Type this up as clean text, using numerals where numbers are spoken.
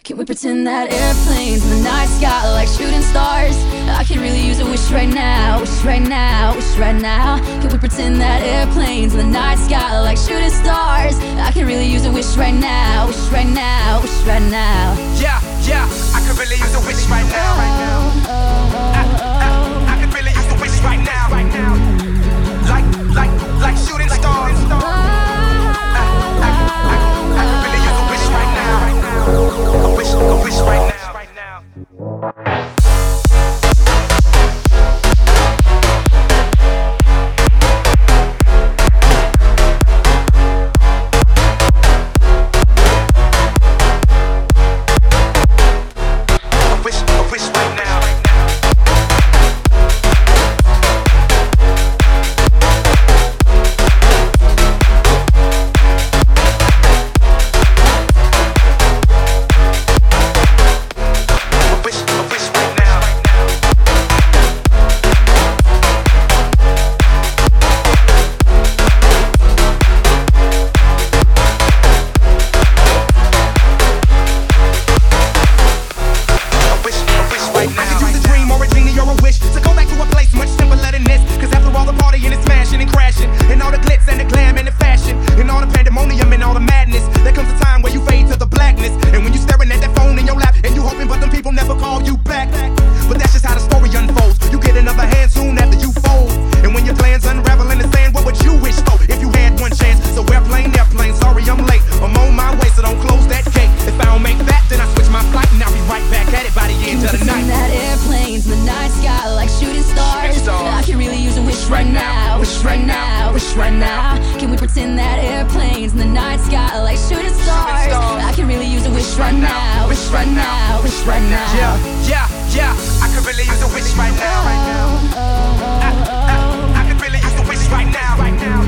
Can we pretend that airplanes in the night sky are like shooting stars? I can really use a wish right now, wish right now, wish right now. Can we pretend that airplanes in the night sky are like shooting stars? I can really use a wish right now, wish right now, wish right now. Yeah, I could really use a wish right now. I could really use a wish right now. Like shooting stars. I could really use a wish right now. A wish right now. Yeah, I could really use a wish right now. I could really use a wish right now.